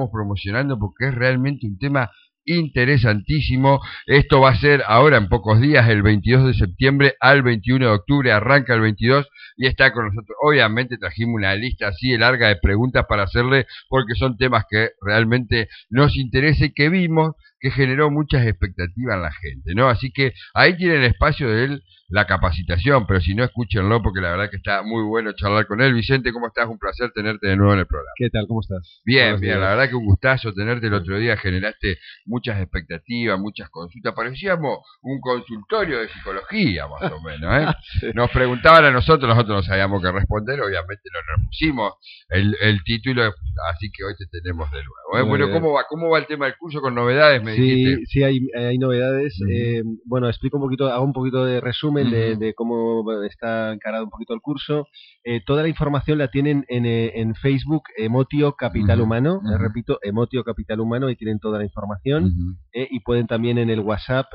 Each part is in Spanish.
estamos promocionando porque es realmente un tema interesantísimo. Esto va a ser ahora en pocos días, el 22 de septiembre al 21 de octubre, arranca el 22 y está con nosotros. Obviamente trajimos una lista así de larga de preguntas para hacerle, porque son temas que realmente nos interesa y que vimos que generó muchas expectativas en la gente, ¿no? Así que ahí tienen el espacio de él, la capacitación, pero si no, escúchenlo porque la verdad que está muy bueno charlar con él. Vicente, ¿cómo estás? Un placer tenerte de nuevo en el programa. ¿Qué tal? ¿Cómo estás? Bien, bien, la verdad que un gustazo tenerte. El otro día generaste muchas expectativas, muchas consultas. Parecíamos un consultorio de psicología, más o menos, ¿eh? Sí. Nos preguntaban a nosotros no sabíamos qué responder, obviamente nos pusimos el título, así que hoy te tenemos de nuevo, ¿eh? Bueno, ¿cómo va el tema del curso con novedades? Me dijiste. Sí, hay novedades. Bueno, explico un poquito, hago un poquito de resumen de cómo está encarado un poquito el curso. Toda la información la tienen en Facebook, Emotio Capital Humano. Repito, Emotio Capital Humano, y tienen toda la información. Y pueden también en el WhatsApp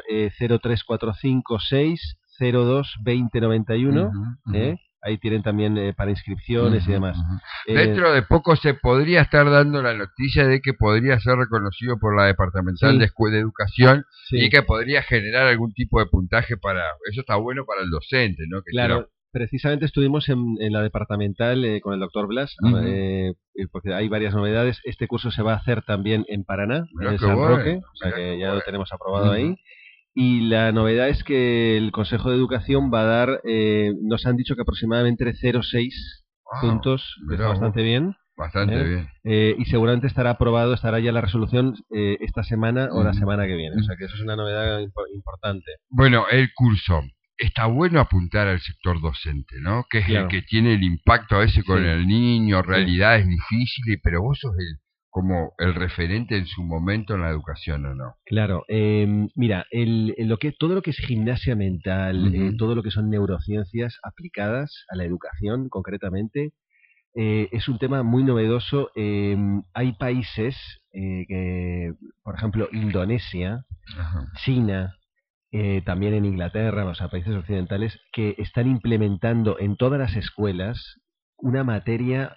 03456 02 2091. Ahí tienen también para inscripciones y demás. Dentro de poco se podría estar dando la noticia de que podría ser reconocido por la Departamental de Educación y que podría generar algún tipo de puntaje para... Eso está bueno para el docente, ¿no? Que claro, precisamente estuvimos en la Departamental con el doctor Blas, porque hay varias novedades. Este curso se va a hacer también en Paraná, en San Roque, o sea que ya lo tenemos aprobado ahí. Y la novedad es que el Consejo de Educación va a dar, nos han dicho que aproximadamente 0,6 puntos, que está bastante bien. Bastante bien. Y seguramente estará aprobado, estará ya la resolución esta semana o la semana que viene. O sea que eso es una novedad importante. Bueno, el curso. Está bueno apuntar al sector docente, ¿no? Que es el que tiene el impacto a veces con el niño, realidades difíciles, pero vos sos como el referente en su momento en la educación, ¿o no? Claro, mira, todo lo que es gimnasia mental, todo lo que son neurociencias aplicadas a la educación concretamente, es un tema muy novedoso. Hay países, por ejemplo, Indonesia, China, también en Inglaterra, o sea, países occidentales, que están implementando en todas las escuelas una materia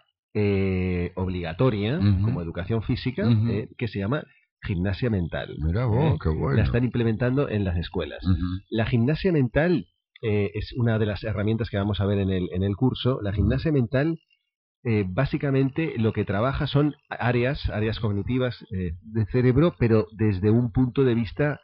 obligatoria, como educación física, que se llama gimnasia mental. Mirá vos, qué bueno. La están implementando en las escuelas. La gimnasia mental es una de las herramientas que vamos a ver en el curso. La gimnasia mental básicamente lo que trabaja son áreas cognitivas del cerebro, pero desde un punto de vista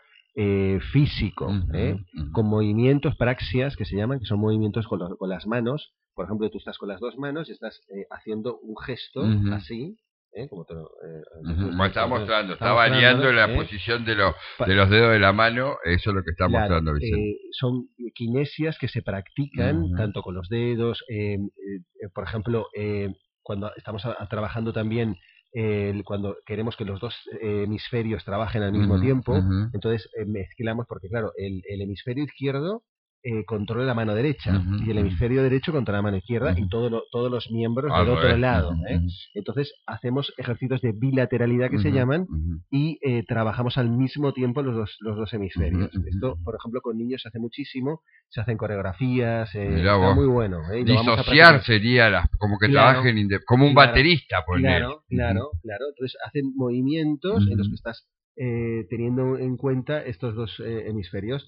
físico, con movimientos, praxias, que se llaman, que son movimientos con las manos. Por ejemplo, tú estás con las dos manos y estás haciendo un gesto así, como te lo está mostrando, está variando la posición de los dedos de la mano. Eso es lo que está mostrando Vicente. Son kinesias que se practican tanto con los dedos, por ejemplo, cuando estamos trabajando también, cuando queremos que los dos hemisferios trabajen al mismo tiempo, entonces mezclamos, porque claro, el hemisferio izquierdo controla la mano derecha y el hemisferio derecho controla la mano izquierda y todos los miembros del otro lado. Entonces hacemos ejercicios de bilateralidad que se llaman y trabajamos al mismo tiempo los dos hemisferios. Esto, por ejemplo, con niños se hace muchísimo, se hacen coreografías, está muy bueno. Disociar sería como que trabajen como un baterista, por ejemplo. Claro. Entonces hacen movimientos en los que estás teniendo en cuenta estos dos hemisferios.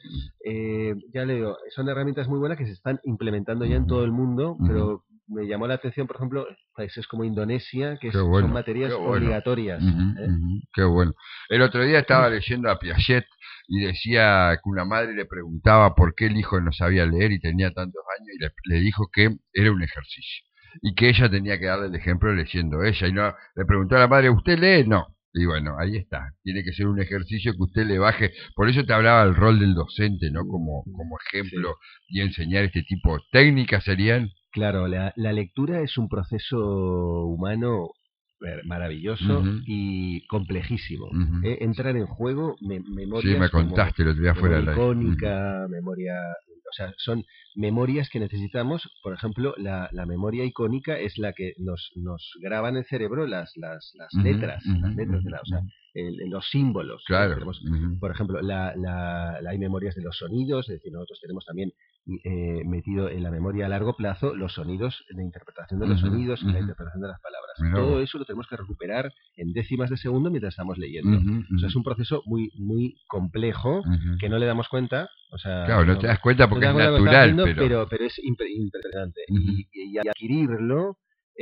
Ya le digo, son herramientas muy buenas que se están implementando ya en todo el mundo, pero me llamó la atención, por ejemplo, países como Indonesia, que son materias obligatorias. Qué bueno. El otro día estaba leyendo a Piaget y decía que una madre le preguntaba por qué el hijo no sabía leer y tenía tantos años, y le dijo que era un ejercicio y que ella tenía que darle el ejemplo leyendo ella, y no le preguntó a la madre: ¿usted lee? No. Y bueno, ahí está. Tiene que ser un ejercicio que usted le baje. Por eso te hablaba del rol del docente, ¿no? Como ejemplo, y enseñar este tipo de técnicas serían. Claro, la lectura es un proceso humano maravilloso y complejísimo. Entran en juego memorias. Sí, me contaste, lo tenía fuera de la icónica, memoria. O sea, son memorias que necesitamos. Por ejemplo, la memoria icónica es la que nos graba en el cerebro las letras, o sea, los símbolos. Claro. Tenemos, por ejemplo, hay memorias de los sonidos, es decir, nosotros tenemos también metido en la memoria a largo plazo los sonidos, la interpretación de los sonidos y la interpretación de las palabras. Todo eso lo tenemos que recuperar en décimas de segundo mientras estamos leyendo. O sea, es un proceso muy, muy complejo que no le damos cuenta. O sea, claro, no te das cuenta porque es natural, pero es impresionante. Y adquirirlo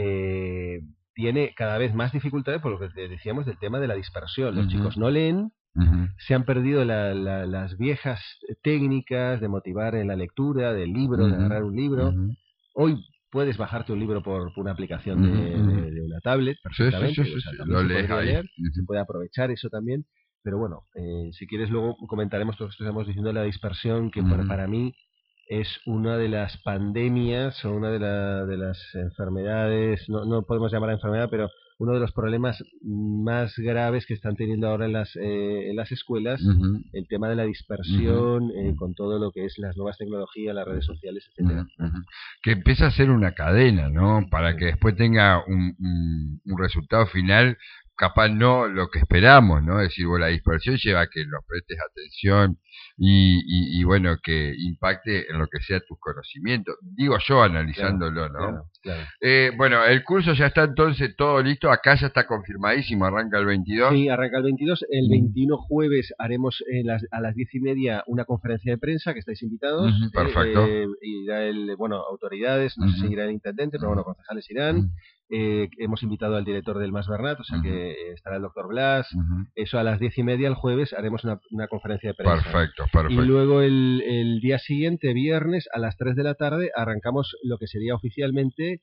tiene cada vez más dificultades por lo que decíamos del tema de la dispersión. Los chicos no leen, se han perdido las viejas técnicas de motivar en la lectura del libro, de agarrar un libro. Hoy puedes bajarte un libro por una aplicación de una tablet perfectamente. Sí, lo lees ahí. Se puede aprovechar eso también. Pero bueno, si quieres luego comentaremos todo esto que estamos diciendo, la dispersión, que para mí es una de las pandemias o una de las enfermedades, no podemos llamar a enfermedad, pero uno de los problemas más graves que están teniendo ahora en las escuelas, el tema de la dispersión, con todo lo que es las nuevas tecnologías, las redes sociales, etcétera. Que empieza a ser una cadena, ¿no? Para que después tenga un resultado final, capaz no lo que esperamos, ¿no? Es decir, bueno, la dispersión lleva a que los prestes atención y bueno, que impacte en lo que sea tus conocimientos. Digo yo analizándolo, claro, ¿no? Claro. Bueno, el curso ya está entonces todo listo, acá ya está confirmadísimo, arranca el 22. Sí, arranca el 22, el 21 jueves haremos a las 10:30 una conferencia de prensa, que estáis invitados. Perfecto. Irá autoridades, no sé si irá el intendente, pero bueno, concejales irán. Hemos invitado al director del Mas Bernat, o sea que estará el doctor Blas. Eso a las 10:30 el jueves haremos una conferencia de prensa. Perfecto. Y luego el día siguiente, viernes, a las 3 de la tarde, arrancamos lo que sería oficialmente.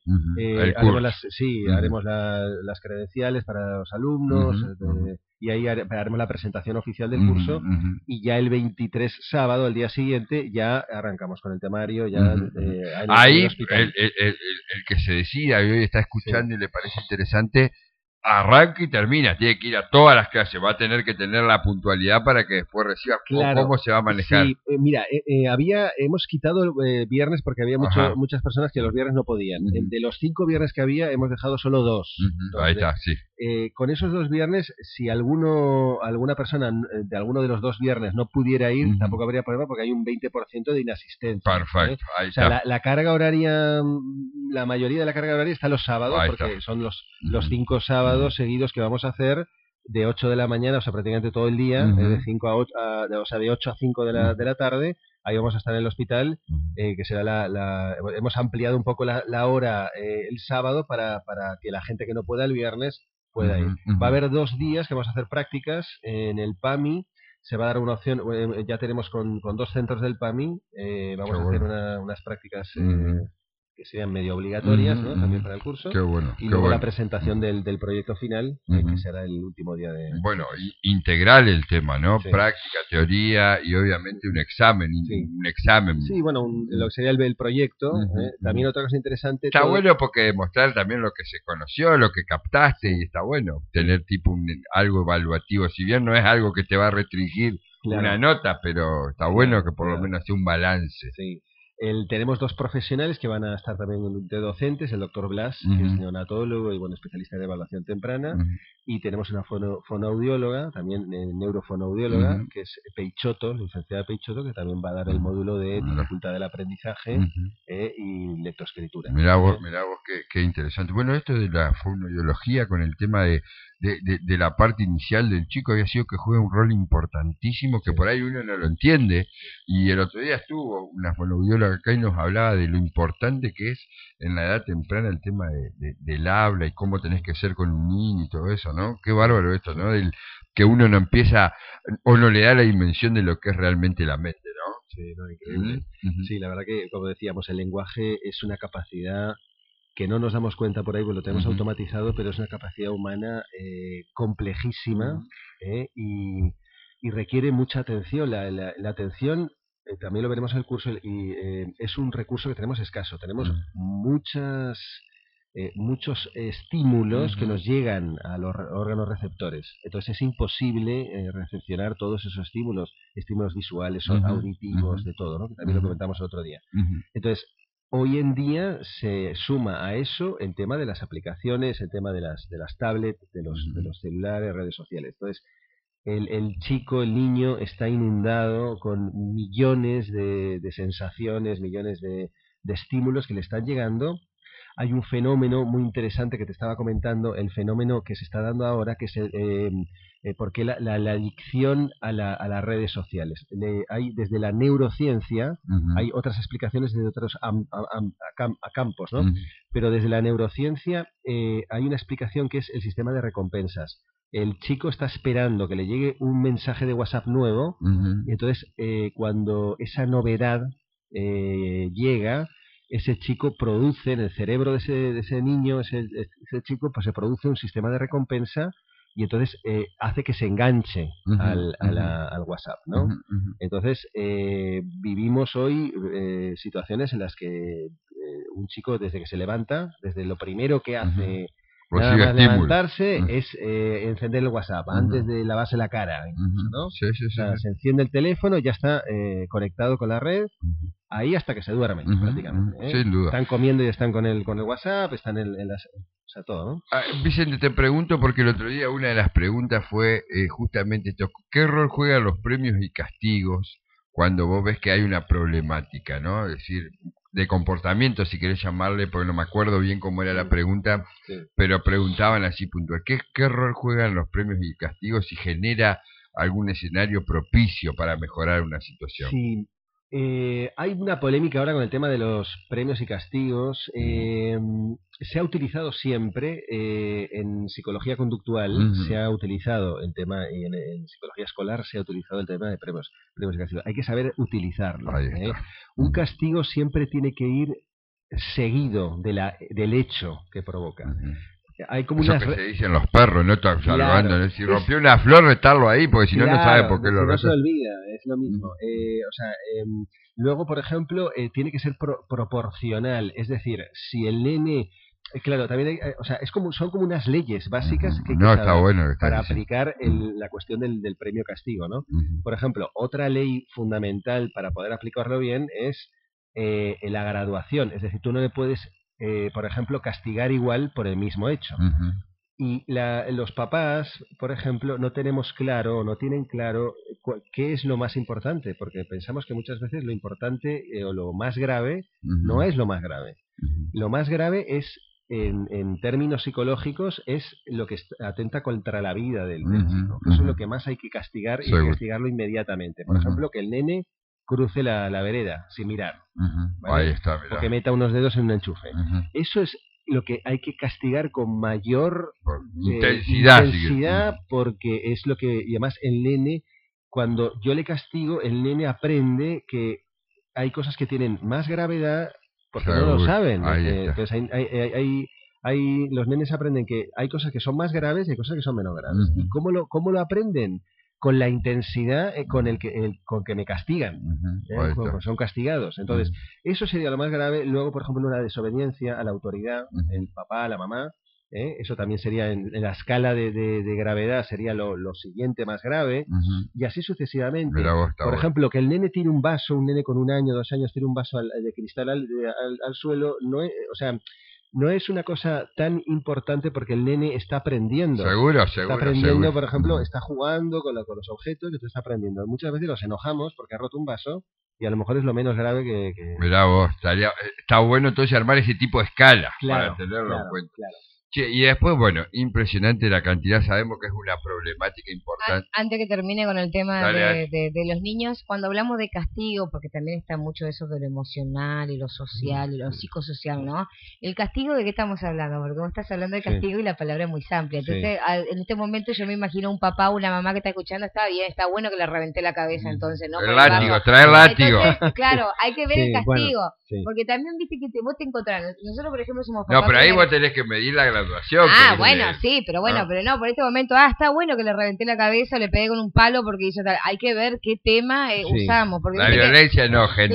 Haremos las credenciales para los alumnos. Y ahí haremos la presentación oficial del curso. Y ya el 23, sábado, el día siguiente, ya arrancamos con el temario. Ahí el que se decida y hoy está escuchando y le parece interesante, arranca y termina, tiene que ir a todas las clases, va a tener que tener la puntualidad para que después reciba. ¿Cómo se va a manejar? Sí, mira, hemos quitado viernes porque había muchas personas que los viernes no podían. De los 5 viernes que había, hemos dejado solo 2. Ahí está, sí. Con esos 2 viernes, si alguna persona de alguno de los 2 viernes no pudiera ir, tampoco habría problema porque hay un 20% de inasistencia. Perfecto, ahí está. O sea, la carga horaria, la mayoría de la carga horaria está los sábados, porque son los 5 sábados seguidos que vamos a hacer de 8 de la mañana, o sea, prácticamente todo el día, de 5 a 8, o sea, de 8 a 5 de la tarde. Ahí vamos a estar en el hospital, que será hemos ampliado un poco la hora el sábado para que la gente que no pueda el viernes pueda ir. Va a haber 2 días que vamos a hacer prácticas en el PAMI. Se va a dar una opción, ya tenemos con 2 centros del PAMI, vamos a hacer unas prácticas que sean medio obligatorias, ¿no? También para el curso. Qué bueno. Y luego la presentación del proyecto final, que será el último día de... Bueno, integral el tema, ¿no? Sí. Práctica, teoría y obviamente un examen. Un examen. Sí, bueno, lo que sería el proyecto. También otra cosa interesante... Está bueno porque demostrar también lo que se conoció, lo que captaste, y está bueno tener tipo algo evaluativo. Si bien no es algo que te va a restringir una nota, pero está bueno que por lo menos sea un balance. Sí. Tenemos 2 profesionales que van a estar también de docentes, el doctor Blas, que es neonatólogo y especialista de evaluación temprana, y tenemos una fonoaudióloga, también neurofonoaudióloga, que es Peixoto, licenciada Peixoto, que también va a dar el módulo de dificultad del aprendizaje y lectoescritura. Mirá vos qué interesante. Bueno, esto de la fonoaudiología con el tema de la parte inicial del chico había sido que juega un rol importantísimo que por ahí uno no lo entiende, y el otro día estuvo una fonoaudióloga acá y nos hablaba de lo importante que es en la edad temprana el tema del habla y cómo tenés que ser con un niño y todo eso, ¿no? Qué bárbaro esto, ¿no? Que uno no empieza o no le da la dimensión de lo que es realmente la mente, ¿no? Sí, increíble. Sí, la verdad que, como decíamos, el lenguaje es una capacidad que no nos damos cuenta por ahí, porque lo tenemos automatizado, pero es una capacidad humana complejísima y requiere mucha atención. La atención, también lo veremos en el curso, y es un recurso que tenemos escaso. Tenemos muchos estímulos que nos llegan a los órganos receptores. Entonces es imposible recepcionar todos esos estímulos visuales, auditivos, de todo, ¿no? Que también lo comentamos el otro día. Entonces, hoy en día se suma a eso el tema de las aplicaciones, el tema de las tablets, de los celulares, redes sociales. Entonces, el chico, el niño, está inundado con millones de sensaciones, millones de estímulos que le están llegando. Hay un fenómeno muy interesante que te estaba comentando, el fenómeno que se está dando ahora, que es porque la adicción a las redes sociales. Hay desde la neurociencia, hay otras explicaciones desde otros campos, ¿no? Pero desde la neurociencia hay una explicación que es el sistema de recompensas. El chico está esperando que le llegue un mensaje de WhatsApp nuevo, y entonces cuando esa novedad llega, ese chico produce en el cerebro de ese niño, ese chico, pues se produce un sistema de recompensa y entonces hace que se enganche al WhatsApp, ¿no? Entonces vivimos hoy situaciones en las que un chico desde que se levanta, desde lo primero que hace nada más levantarse es encender el WhatsApp antes de lavarse la cara, ¿no? Sí, o sea, se enciende el teléfono, ya está conectado con la red, ahí hasta que se duerme prácticamente, Sin duda. Están comiendo y están con el WhatsApp, están en las, o sea, todo, ¿no? Vicente, te pregunto porque el otro día una de las preguntas fue justamente esto: ¿qué rol juegan los premios y castigos cuando vos ves que hay una problemática, ¿no? Es decir, de comportamiento, si querés llamarle, porque no me acuerdo bien cómo era la pregunta, pero preguntaban así puntual: ¿qué rol juegan los premios y castigos si genera algún escenario propicio para mejorar una situación? Sí. Hay una polémica ahora con el tema de los premios y castigos. Se ha utilizado siempre en psicología conductual, se ha utilizado el tema, y en psicología escolar se ha utilizado el tema de premios y castigos. Hay que saber utilizarlo. Un castigo siempre tiene que ir seguido del hecho que provoca. Hay como eso que se dicen los perros, no están salvando, ¿no? Si rompió una flor, retarlo ahí, porque si no, no sabe por qué lo no se olvida, es lo mismo. Luego, por ejemplo, tiene que ser proporcional, es decir, si el nene... Claro, también hay, o sea, son como unas leyes básicas que hay que saber para aplicar la cuestión del premio-castigo, ¿no? Por ejemplo, otra ley fundamental para poder aplicarlo bien es la graduación, es decir, tú no le puedes... por ejemplo, castigar igual por el mismo hecho. Y los papás, por ejemplo, no tienen claro qué es lo más importante, porque pensamos que muchas veces lo importante o lo más grave no es lo más grave. Lo más grave es, en términos psicológicos, es lo que atenta contra la vida del chico. Eso es lo que más hay que castigar, y hay que castigarlo inmediatamente. Por ejemplo, que el nene cruce la vereda sin mirar, ¿vale? Ahí está, o que meta unos dedos en un enchufe. Eso es lo que hay que castigar con mayor intensidad, porque es lo que, y además el nene, cuando yo le castigo, el nene aprende que hay cosas que tienen más gravedad porque no lo saben. Entonces los nenes aprenden que hay cosas que son más graves y hay cosas que son menos graves. ¿Y cómo lo aprenden? Con la intensidad con que me castigan, son castigados. Entonces, eso sería lo más grave. Luego, por ejemplo, una desobediencia a la autoridad, el papá, la mamá, eso también sería en la escala de gravedad, sería lo siguiente más grave, y así sucesivamente. Por ejemplo, que el nene tire un vaso, un nene con 1 año, 2 años, tire un vaso de cristal al suelo, no es, o sea, no es una cosa tan importante porque el nene está aprendiendo. Seguro. Está aprendiendo, por ejemplo, está jugando con los objetos y está aprendiendo. Muchas veces nos enojamos porque ha roto un vaso y a lo mejor es lo menos grave que... Mirá vos, está bueno entonces armar ese tipo de escala para tenerlo en cuenta. Che, y después, bueno, impresionante la cantidad, sabemos que es una problemática importante. Antes que termine con el tema de los niños, cuando hablamos de castigo, porque también está mucho eso de lo emocional y lo social y lo psicosocial, ¿no? El castigo, ¿de qué estamos hablando? Porque vos estás hablando de castigo y la palabra es muy amplia. Entonces, en este momento yo me imagino un papá o una mamá que está escuchando, está bien, está bueno que le reventé la cabeza, entonces, ¿no? El látigo, trae látigo. Entonces, claro, hay que ver el castigo, porque también viste que vos te encontrás. Nosotros, por ejemplo, somos papás. No, pero ahí vos tenés que medir la graduación. Bueno, sí, pero bueno, pero no, por este momento, está bueno que le reventé la cabeza, le pegué con un palo porque hizo tal. Hay que ver qué tema usamos. Porque la violencia no, gente.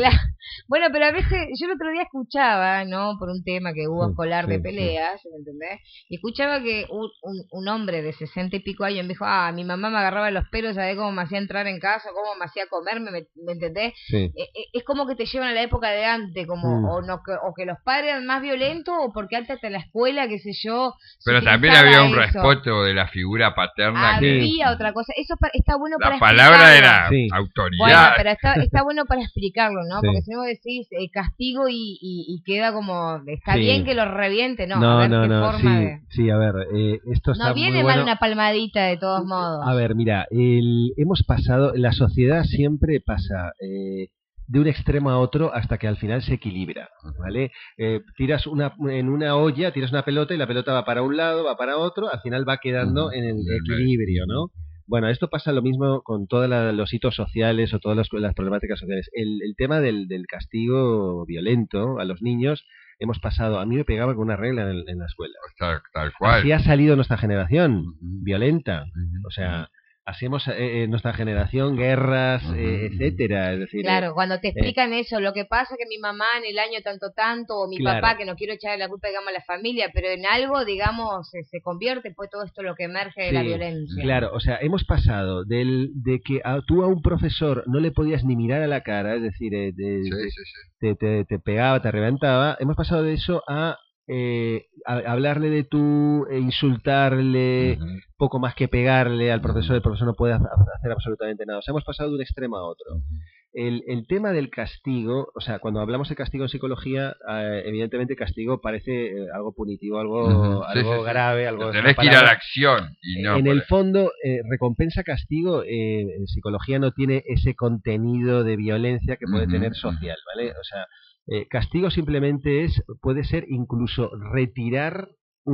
Bueno, pero a veces, yo el otro día escuchaba, ¿no? Por un tema que hubo escolar de peleas, ¿me entendés? Y escuchaba que un hombre de 60 y pico años me dijo, mi mamá me agarraba los pelos, ¿sabés cómo me hacía entrar en casa? ¿Cómo me hacía comer? ¿Me entendés? Sí. Es como que te llevan a la época de antes, como o que los padres eran más violentos, o porque antes hasta la escuela, qué sé yo. Pero también había un respeto de la figura paterna. Había otra cosa. Eso está bueno para explicarlo. La palabra era autoridad. Bueno, pero está bueno para explicarlo, ¿no? Porque si no decís castigo y queda como, está bien que lo reviente, ¿no? No, a ver, sí, a ver, esto está no viene muy mal bueno. Una palmadita de todos modos. A ver, mira, hemos pasado, la sociedad siempre pasa de un extremo a otro hasta que al final se equilibra, ¿vale? Tiras en una olla, tiras una pelota y la pelota va para un lado, va para otro, al final va quedando en el equilibrio, ¿no? Bueno, esto pasa lo mismo con todos los hitos sociales o todas las problemáticas sociales. El tema del castigo violento a los niños, hemos pasado, a mí me pegaba con una regla en la escuela. Tal cual. Así ha salido nuestra generación, violenta. O sea, así hemos nuestra generación, guerras, etcétera. Es decir, claro, cuando te explican eso, lo que pasa que mi mamá en el año tanto, o mi papá, que no quiero echarle la culpa, digamos, a la familia, pero en algo, digamos, se convierte, pues todo esto lo que emerge de la violencia. Claro, o sea, hemos pasado de que tú a un profesor no le podías ni mirar a la cara, es decir, te pegaba, te reventaba, hemos pasado de eso a hablarle de tú, insultarle, poco más que pegarle al profesor, el profesor no puede hacer absolutamente nada. O sea, hemos pasado de un extremo a otro. El tema del castigo, o sea, cuando hablamos de castigo en psicología, evidentemente castigo parece algo punitivo, algo grave, algo... Tenés que ir a la acción. Y no, en el fondo, recompensa-castigo, en psicología no tiene ese contenido de violencia que puede tener social, ¿vale? O sea, castigo simplemente puede ser incluso retirar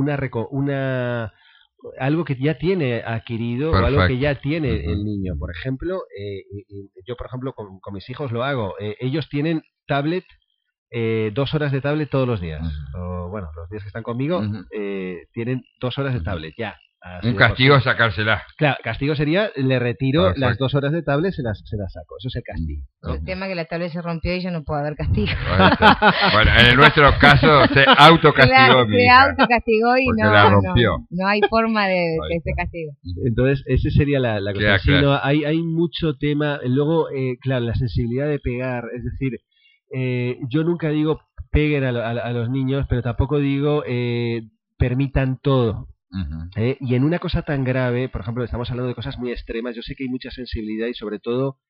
algo que ya tiene adquirido. Perfecto. O algo que ya tiene el niño. Por ejemplo, yo por ejemplo con mis hijos lo hago. Ellos tienen tablet, 2 horas de tablet todos los días. O, bueno, los días que están conmigo tienen 2 horas de tablet, ya. Un castigo es sacársela. Claro, castigo sería, le retiro las 2 horas de tablet, se las saco. Eso es el castigo, ¿no? El tema es que la tablet se rompió y ya no puede haber castigo. Bueno, en nuestro caso se autocastigó. Se autocastigó y la rompió. No hay forma de que se castigo. Entonces, esa sería la cosa. Sí, no, hay mucho tema. Luego, claro, la sensibilidad de pegar. Es decir, yo nunca digo peguen a los niños, pero tampoco digo permitan todo. Y en una cosa tan grave, por ejemplo, estamos hablando de cosas muy extremas, yo sé que hay mucha sensibilidad y sobre todo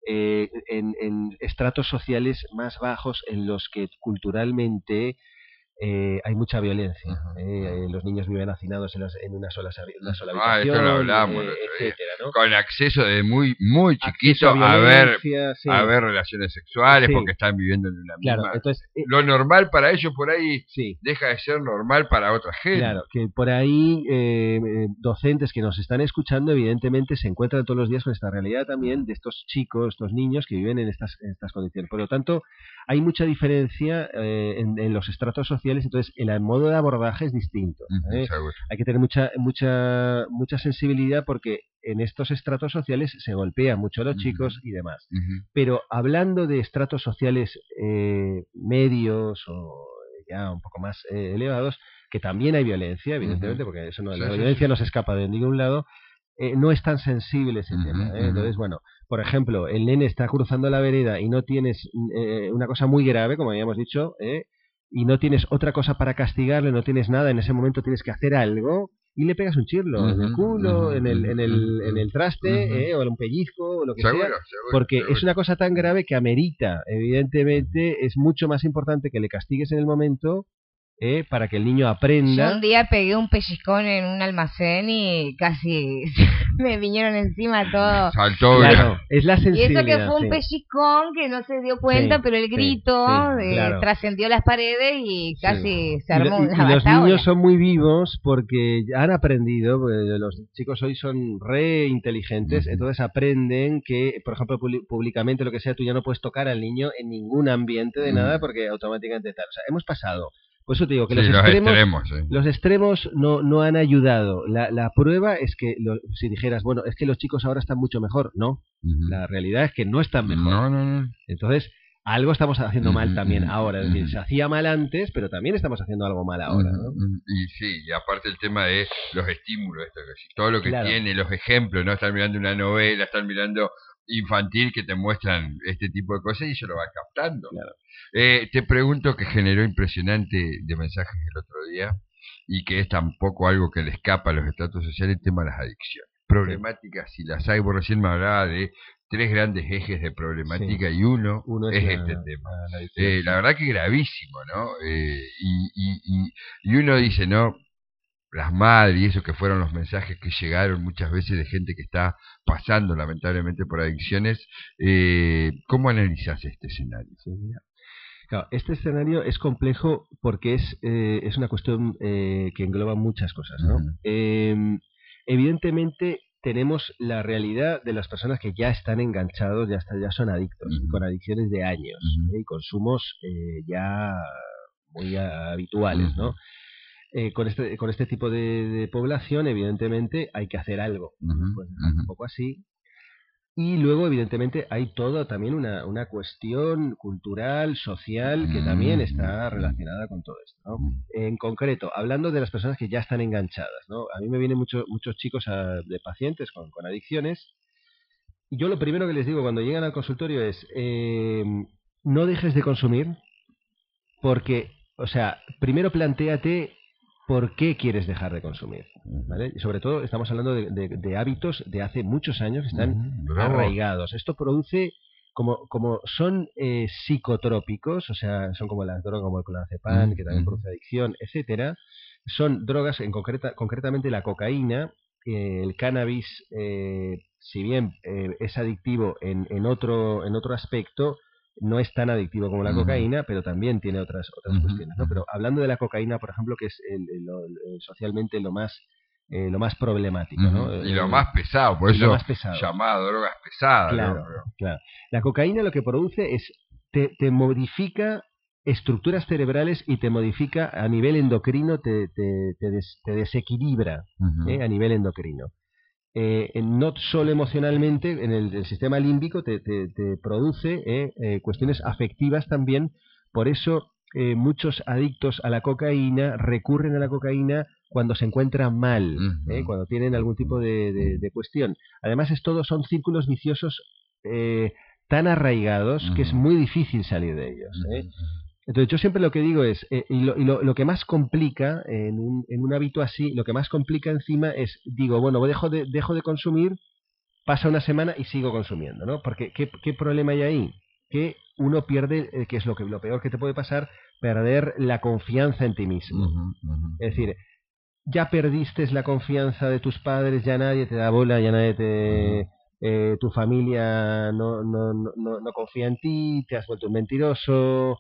en estratos sociales más bajos en los que culturalmente hay mucha violencia. Los niños viven hacinados en una sola habitación, esto lo hablamos, etcétera, ¿no? Con acceso de muy chiquito a ver relaciones sexuales, porque están viviendo en una misma. Entonces, lo normal para ellos por ahí deja de ser normal para otra gente. Claro, que por ahí docentes que nos están escuchando evidentemente se encuentran todos los días con esta realidad también de estos chicos, estos niños que viven en estas condiciones. Por lo tanto, hay mucha diferencia en los estratos sociales, entonces el modo de abordaje es distinto. Hay que tener mucha sensibilidad porque en estos estratos sociales se golpea mucho a los chicos y demás. Pero hablando de estratos sociales medios o ya un poco más elevados, que también hay violencia, evidentemente, porque eso la violencia no se escapa de ningún lado, no es tan sensible ese tema. Entonces, bueno, por ejemplo, el nene está cruzando la vereda y no tienes una cosa muy grave, como habíamos dicho, y no tienes otra cosa para castigarle, no tienes nada, en ese momento tienes que hacer algo y le pegas un chirlo en el culo, en el traste, o en un pellizco, o lo que sea, porque es una cosa tan grave que amerita, evidentemente, es mucho más importante que le castigues en el momento para que el niño aprenda. Yo un día pegué un pellizcón en un almacén y casi me vinieron encima todo. Saltó, claro, es la sensibilidad. Y eso que fue un pellizcón que no se dio cuenta, pero el grito trascendió las paredes y casi se armó una batalla. Los niños son muy vivos porque han aprendido, porque los chicos hoy son re inteligentes, entonces aprenden que, por ejemplo, públicamente, lo que sea, tú ya no puedes tocar al niño en ningún ambiente de nada porque automáticamente tal. O sea, hemos pasado. Por eso te digo que los extremos no han ayudado. La prueba es que, si dijeras, bueno, es que los chicos ahora están mucho mejor. No, la realidad es que no están mejor. No. Entonces, algo estamos haciendo mal también ahora. Es decir, se hacía mal antes, pero también estamos haciendo algo mal ahora, ¿no? Y sí, y aparte el tema de los estímulos, todo lo que tiene, los ejemplos, ¿no? Están mirando una novela, están mirando infantil que te muestran este tipo de cosas y eso lo va captando. Claro. Te pregunto, que generó impresionante de mensajes el otro día y que es tampoco algo que le escapa a los estratos sociales, el tema de las adicciones. Problemáticas, si las hay, vos recién me hablaba de 3 grandes ejes de problemática y uno es este tema. La verdad que gravísimo, ¿no? Y uno dice, ¿no? Las madres y eso que fueron los mensajes que llegaron muchas veces de gente que está pasando lamentablemente por adicciones. ¿Cómo analizás este escenario? Claro, este escenario es complejo porque es una cuestión que engloba muchas cosas, ¿no? Evidentemente tenemos la realidad de las personas que ya están enganchados, ya son adictos, con adicciones de años, y consumos ya muy habituales, ¿no? Con este tipo de población, evidentemente, hay que hacer algo. Pues un poco así. Y luego, evidentemente, hay toda también una cuestión cultural, social, que también está relacionada con todo esto, ¿no? En concreto, hablando de las personas que ya están enganchadas, ¿no? A mí me vienen muchos chicos de pacientes con adicciones. Y yo lo primero que les digo cuando llegan al consultorio es, no dejes de consumir, porque, o sea, primero plantéate ¿por qué quieres dejar de consumir? ¿Vale? Y sobre todo estamos hablando de hábitos de hace muchos años que están arraigados. Esto produce, como son psicotrópicos, o sea, son como las drogas como el clonazepam, que también produce adicción, etcétera. Son drogas, concretamente la cocaína, el cannabis, si bien es adictivo en otro aspecto, no es tan adictivo como la cocaína, pero también tiene otras cuestiones, ¿no? Pero hablando de la cocaína, por ejemplo, que es socialmente lo más problemático, ¿no? Y lo más pesado, por eso llamado drogas pesadas. Claro, claro. La cocaína lo que produce es te modifica estructuras cerebrales y te modifica a nivel endocrino, te desequilibra a nivel endocrino. No solo emocionalmente, en el sistema límbico te produce cuestiones afectivas también. Por eso muchos adictos a la cocaína recurren a la cocaína cuando se encuentran mal, cuando tienen algún tipo de cuestión. Además, son círculos viciosos tan arraigados que es muy difícil salir de ellos. Entonces yo siempre lo que digo es, lo que más complica en un hábito así, lo que más complica encima es, digo, bueno, dejo de consumir, pasa una semana y sigo consumiendo, ¿no? Porque ¿qué problema hay ahí? Que uno pierde, que es lo peor que te puede pasar, perder la confianza en ti mismo. Es decir, ya perdiste la confianza de tus padres, ya nadie te da bola, ya nadie tu familia no confía en ti, te has vuelto un mentiroso,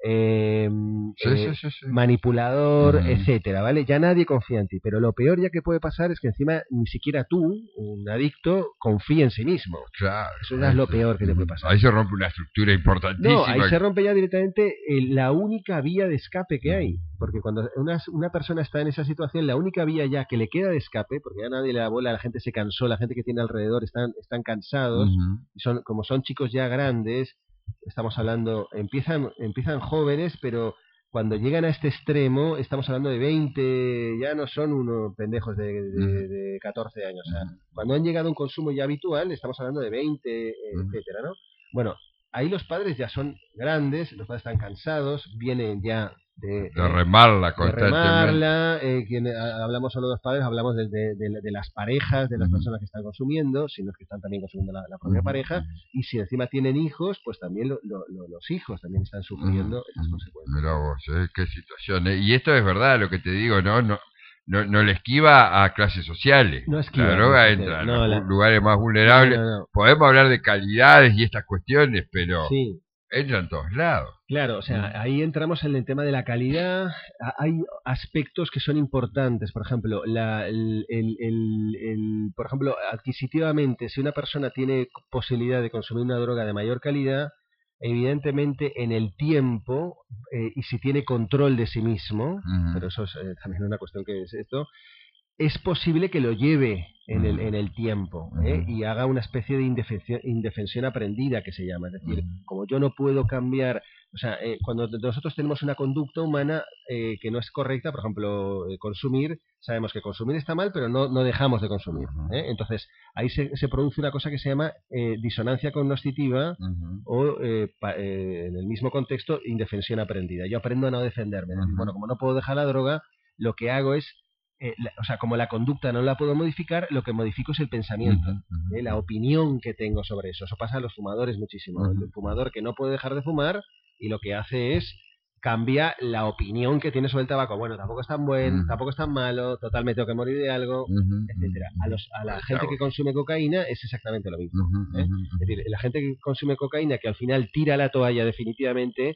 manipulador, etcétera, ¿vale? Ya nadie confía en ti, pero lo peor ya que puede pasar es que encima ni siquiera tú, un adicto, confía en sí mismo. Claro, eso ya es lo peor que te puede pasar. Ahí se rompe una estructura importantísima. No, ahí se rompe ya directamente la única vía de escape que hay, porque cuando una persona está en esa situación, la única vía ya que le queda de escape, porque ya nadie le da bola, la gente se cansó, la gente que tiene alrededor están cansados, y como son chicos ya grandes, estamos hablando, empiezan jóvenes, pero cuando llegan a este extremo, estamos hablando de 20, ya no son unos pendejos de 14 años. O sea, cuando han llegado a un consumo ya habitual, estamos hablando de 20, etcétera, ¿no? Bueno, ahí los padres ya son grandes, los padres están cansados, vienen ya de remarla constantemente. Hablamos solo de los padres, hablamos de las parejas, de las personas que están consumiendo, sino que están también consumiendo la propia pareja, y si encima tienen hijos, pues también los hijos también están sufriendo esas consecuencias. Mirá vos, qué situación. Y esto es verdad, lo que te digo, no le esquiva a clases sociales. No esquiva, la droga entra en los lugares más vulnerables. Podemos hablar de calidades y estas cuestiones, pero entra en todos lados. Claro, o sea, ahí entramos en el tema de la calidad. Hay aspectos que son importantes. Por ejemplo, por ejemplo, adquisitivamente, si una persona tiene posibilidad de consumir una droga de mayor calidad, evidentemente en el tiempo, y si tiene control de sí mismo, pero eso es también una cuestión que es esto, es posible que lo lleve en el tiempo, y haga una especie de indefensión aprendida, que se llama. Es decir, como yo no puedo cambiar, o sea, cuando nosotros tenemos una conducta humana que no es correcta, por ejemplo, consumir, sabemos que consumir está mal, pero no dejamos de consumir. Entonces, ahí se produce una cosa que se llama disonancia cognitiva, o en el mismo contexto, indefensión aprendida. Yo aprendo a no defenderme. Es decir, bueno, como no puedo dejar la droga, lo que hago es, o sea, como la conducta no la puedo modificar, lo que modifico es el pensamiento, la opinión que tengo sobre eso. Eso pasa a los fumadores muchísimo. El fumador que no puede dejar de fumar, y lo que hace es cambia la opinión que tiene sobre el tabaco. Bueno, tampoco es tan bueno, tampoco es tan malo, total me tengo que morir de algo, etcétera. A la gente que consume cocaína es exactamente lo mismo. Es decir, la gente que consume cocaína, que al final tira la toalla definitivamente,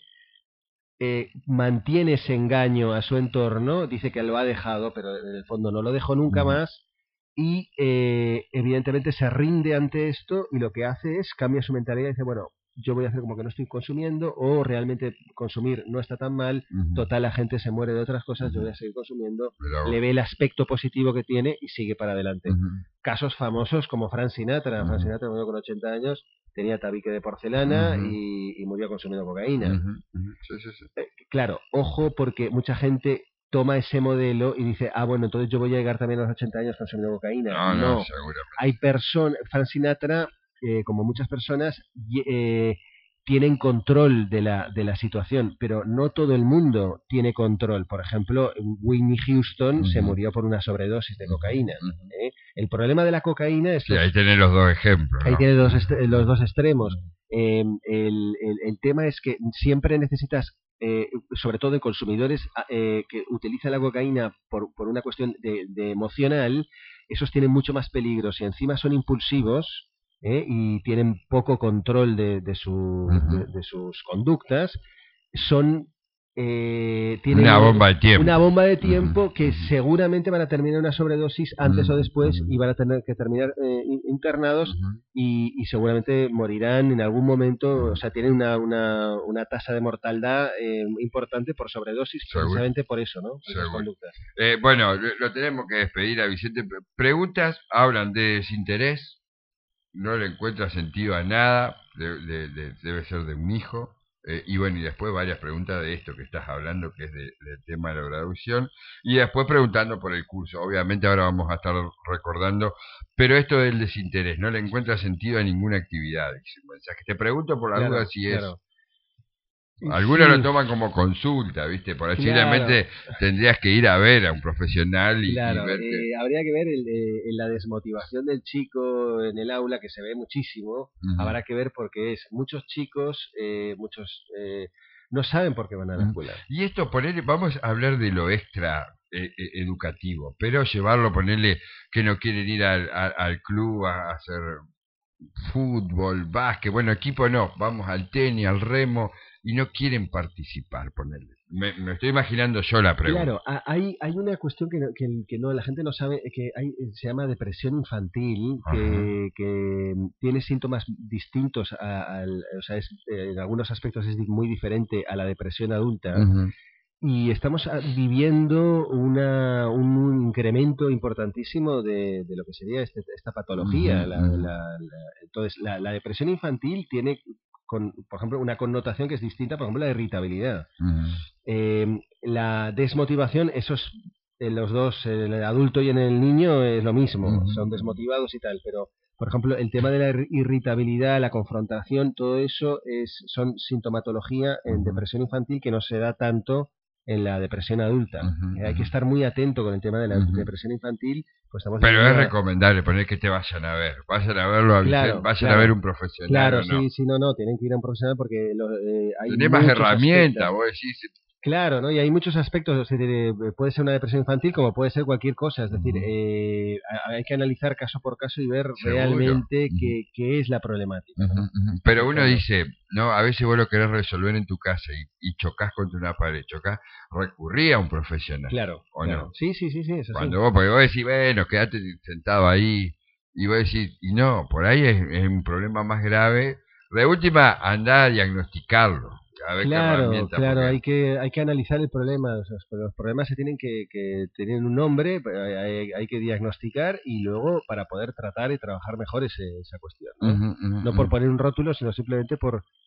mantiene ese engaño a su entorno, dice que lo ha dejado, pero en el fondo no lo dejó nunca más, y evidentemente se rinde ante esto, y lo que hace es cambia su mentalidad y dice, bueno, yo voy a hacer como que no estoy consumiendo, o realmente consumir no está tan mal, total la gente se muere de otras cosas, yo voy a seguir consumiendo, le ve el aspecto positivo que tiene y sigue para adelante. Casos famosos como Frank Sinatra. Frank Sinatra murió con 80 años, tenía tabique de porcelana y murió consumiendo cocaína. Claro, ojo, porque mucha gente toma ese modelo y dice, bueno, entonces yo voy a llegar también a los 80 años consumiendo cocaína. No, seguramente. Hay personas, Frank Sinatra, como muchas personas, tienen control de la situación, pero no todo el mundo tiene control. Por ejemplo, Whitney Houston se murió por una sobredosis de cocaína. El problema de la cocaína es... ahí tienen los dos ejemplos, ¿no? Ahí tienen los dos extremos. El tema es que siempre necesitas, sobre todo en consumidores que utilizan la cocaína por una cuestión de emocional, esos tienen mucho más peligros y encima son impulsivos, y tienen poco control de sus conductas, tienen una bomba de tiempo que seguramente van a terminar una sobredosis antes o después, y van a tener que terminar internados, y seguramente morirán en algún momento. O sea, tienen una tasa de mortalidad importante por sobredosis, precisamente por eso, ¿no? Esas conductas. Bueno, lo tenemos que despedir a Vicente. Preguntas hablan de desinterés. No le encuentra sentido a nada, debe ser de un hijo, y bueno, y después varias preguntas de esto que estás hablando, que es del tema de la graduación, y después preguntando por el curso. Obviamente ahora vamos a estar recordando, pero esto del desinterés, no le encuentra sentido a ninguna actividad, dice el mensaje. Te pregunto por la duda si es... Algunos lo toman como consulta, ¿viste? Posiblemente tendrías que ir a ver a un profesional y verte. Habría que ver la desmotivación del chico en el aula, que se ve muchísimo. Habrá que ver por qué es. Muchos chicos, no saben por qué van a la escuela. Y esto, vamos a hablar de lo extra educativo, pero llevarlo, ponerle que no quieren ir al club a hacer fútbol, básquet, bueno, equipo no, vamos al tenis, al remo, y no quieren participar, ponerle. Me estoy imaginando yo la pregunta. Claro, hay una cuestión que no la gente no sabe, que se llama depresión infantil, que tiene síntomas distintos, o sea, en algunos aspectos es muy diferente a la depresión adulta. Y estamos viviendo un incremento importantísimo de lo que sería esta patología. Entonces, la depresión infantil tiene, por ejemplo, una connotación que es distinta, por ejemplo, la irritabilidad. La desmotivación, los dos, en el adulto y en el niño, es lo mismo, son desmotivados y tal, pero, por ejemplo, el tema de la irritabilidad, la confrontación, todo eso son sintomatología en depresión infantil que no se da tanto en la depresión adulta. Hay que estar muy atento con el tema de la depresión infantil. Pues pero es recomendable poner que te vayan a ver. Vayan a verlo, vayan a ver un profesional. Claro, sí, no, tienen que ir a un profesional porque hay tenés más herramientas, vos decís. Claro, ¿no? Y hay muchos aspectos. Puede ser una depresión infantil como puede ser cualquier cosa. Es decir, hay que analizar caso por caso y ver realmente qué es la problemática. Pero uno dice, no, a veces vos lo querés resolver en tu casa y chocás contra una pared, recurrí a un profesional. Claro, ¿o no? Sí, eso Cuando porque vos decís, bueno, quedate sentado ahí, y vos decís, y no, por ahí es un problema más grave. De última, andá a diagnosticarlo. A ver claro, qué herramienta. claro, Porque... hay que analizar el problema. O sea, los problemas se tienen que tener un nombre, hay que diagnosticar y luego para poder tratar y trabajar mejor esa cuestión, ¿no? No por poner un rótulo, sino simplemente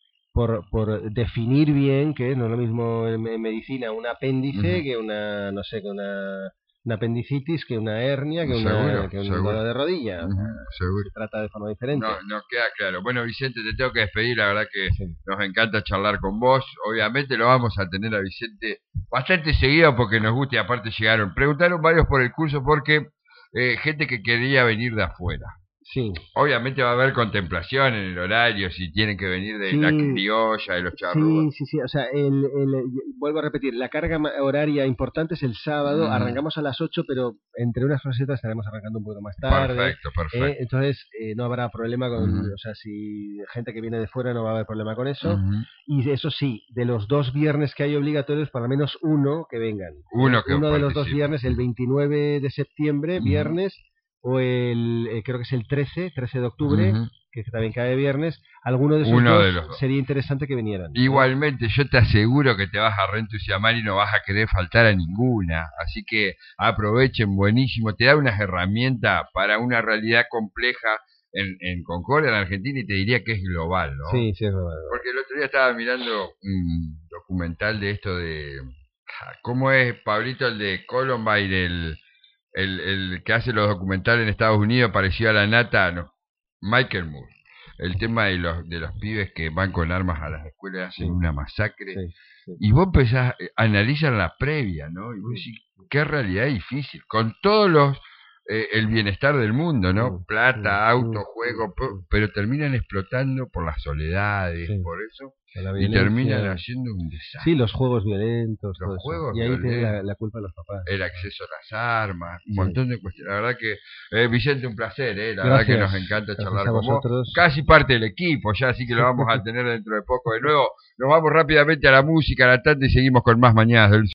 por definir bien que no es lo mismo en medicina un apéndice que una, no sé, que una apendicitis, que una hernia, que un dolor de rodilla. Seguro. Se trata de forma diferente. No queda claro. Bueno, Vicente, te tengo que despedir. La verdad que nos encanta charlar con vos. Obviamente lo vamos a tener a Vicente bastante seguido porque nos gusta y aparte preguntaron varios por el curso porque gente que quería venir de afuera. Sí. Obviamente va a haber contemplación en el horario, si tienen que venir de la criolla, de los charrúas. Sí. O sea, vuelvo a repetir, la carga horaria importante es el sábado. Arrancamos a las 8, pero entre unas facetas estaremos arrancando un poco más tarde. Perfecto. Entonces, no habrá problema con... O sea, si gente que viene de fuera no va a haber problema con eso. Y eso sí, de los 2 viernes que hay obligatorios, para al menos uno que vengan. Uno de los 2 viernes, el 29 de septiembre, viernes... o creo que es el 13 de octubre, que también cae viernes. Alguno de esos dos sería interesante que vinieran. Igualmente, yo te aseguro que te vas a reentusiasmar y no vas a querer faltar a ninguna. Así que aprovechen, buenísimo. Te da unas herramientas para una realidad compleja en Concordia, en Argentina, y te diría que es global, ¿no? Sí, es global. Porque el otro día estaba mirando un documental de esto de... ¿Cómo es, Pablito, el de Columbine, el que hace los documentales en Estados Unidos, parecido a la nata, no, Michael Moore, el tema de los pibes que van con armas a las escuelas y hacen una masacre, y vos empezás, analizan la previa, ¿no? Y vos decís, qué realidad difícil, con todos el bienestar del mundo, ¿no? Plata, auto, juego, pero terminan explotando por las soledades, por eso, y terminan haciendo un desastre. Sí, los juegos violentos. Los juegos y ahí violentos, tiene la culpa de los papás. el acceso a las armas, un montón de cuestiones. La verdad que, Vicente, un placer, la verdad que nos encanta charlar con vos. Casi parte del equipo ya, así que lo vamos a tener dentro de poco de nuevo. Nos vamos rápidamente a la música, a la tarde y seguimos con más Mañanas del Sur.